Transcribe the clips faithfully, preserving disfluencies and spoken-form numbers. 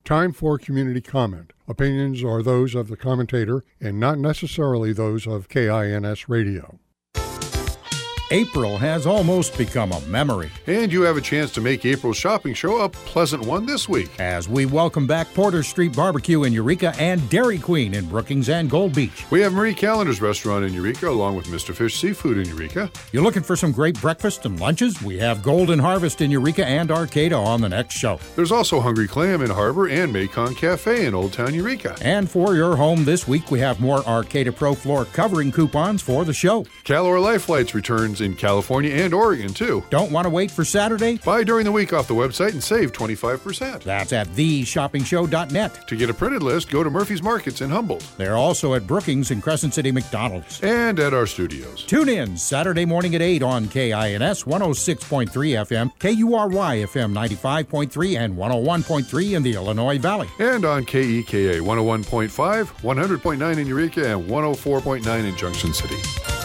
Time for community comment. Opinions are those of the commentator and not necessarily those of K I N S Radio. April has almost become a memory. And you have a chance to make April's shopping show a pleasant one this week. As we welcome back Porter Street Barbecue in Eureka and Dairy Queen in Brookings and Gold Beach. We have Marie Callender's restaurant in Eureka along with Mister Fish Seafood in Eureka. You're looking for some great breakfast and lunches? We have Golden Harvest in Eureka and Arcata on the next show. There's also Hungry Clam in Harbor and Macon Cafe in Old Town Eureka. And for your home this week, we have more Arcata Pro Floor covering coupons for the show. Calor Life Lights returns in California and Oregon, too. Don't want to wait for Saturday? Buy during the week off the website and save twenty-five percent. That's at the shopping show dot net. To get a printed list, go to Murphy's Markets in Humboldt. They're also at Brookings and Crescent City McDonald's. And at our studios. Tune in Saturday morning at eight on K I N S one oh six point three F M, K U R Y F M ninety-five point three, and one oh one point three in the Illinois Valley. And on K E K A one oh one point five, one hundred point nine in Eureka, and one oh four point nine in Junction City.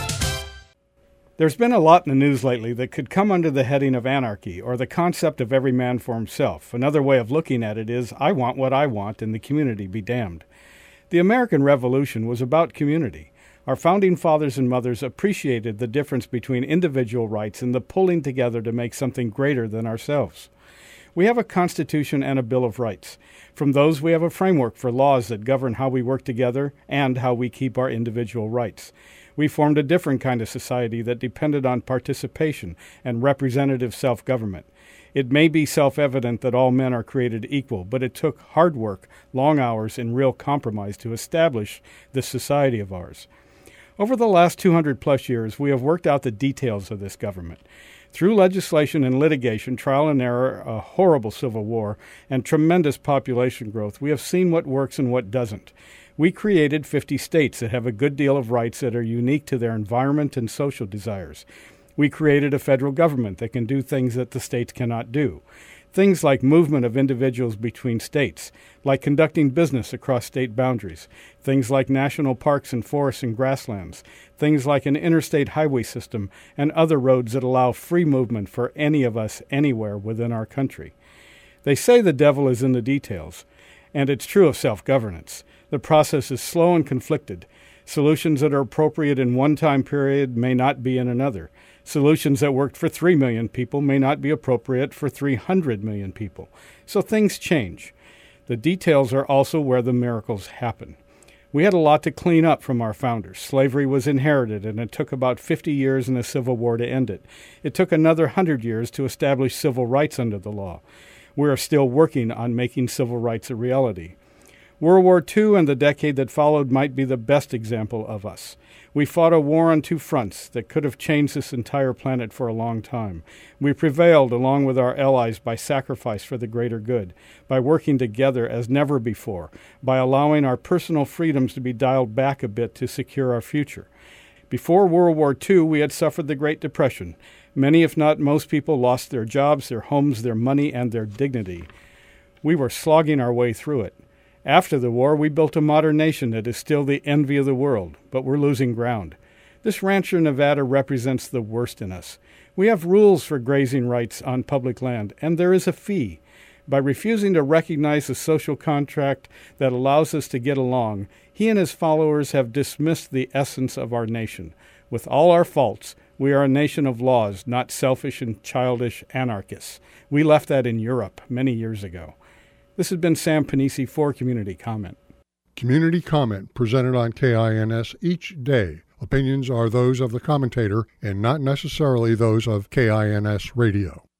There's been a lot in the news lately that could come under the heading of anarchy or the concept of every man for himself. Another way of looking at it is, I want what I want and the community be damned. The American Revolution was about community. Our founding fathers and mothers appreciated the difference between individual rights and the pulling together to make something greater than ourselves. We have a Constitution and a Bill of Rights. From those, we have a framework for laws that govern how we work together and how we keep our individual rights. We formed a different kind of society that depended on participation and representative self-government. It may be self-evident that all men are created equal, but it took hard work, long hours, and real compromise to establish this society of ours. Over the last two hundred plus years, we have worked out the details of this government. Through legislation and litigation, trial and error, a horrible civil war, and tremendous population growth, we have seen what works and what doesn't. We created fifty states that have a good deal of rights that are unique to their environment and social desires. We created a federal government that can do things that the states cannot do. Things like movement of individuals between states, like conducting business across state boundaries, things like national parks and forests and grasslands, things like an interstate highway system and other roads that allow free movement for any of us anywhere within our country. They say the devil is in the details, and it's true of self-governance. The process is slow and conflicted. Solutions that are appropriate in one time period may not be in another. Solutions that worked for three million people may not be appropriate for three hundred million people. So things change. The details are also where the miracles happen. We had a lot to clean up from our founders. Slavery was inherited, and it took about fifty years in the Civil War to end it. It took another one hundred years to establish civil rights under the law. We are still working on making civil rights a reality. World War Two and the decade that followed might be the best example of us. We fought a war on two fronts that could have changed this entire planet for a long time. We prevailed along with our allies by sacrifice for the greater good, by working together as never before, by allowing our personal freedoms to be dialed back a bit to secure our future. Before World War Two, we had suffered the Great Depression. Many, if not most people, lost their jobs, their homes, their money, and their dignity. We were slogging our way through it. After the war, we built a modern nation that is still the envy of the world, but we're losing ground. This Rancho Nevada represents the worst in us. We have rules for grazing rights on public land, and there is a fee. By refusing to recognize the social contract that allows us to get along, he and his followers have dismissed the essence of our nation. With all our faults, we are a nation of laws, not selfish and childish anarchists. We left that in Europe many years ago. This has been Sam Panisi for Community Comment. Community Comment presented on K I N S each day. Opinions are those of the commentator and not necessarily those of K I N S Radio.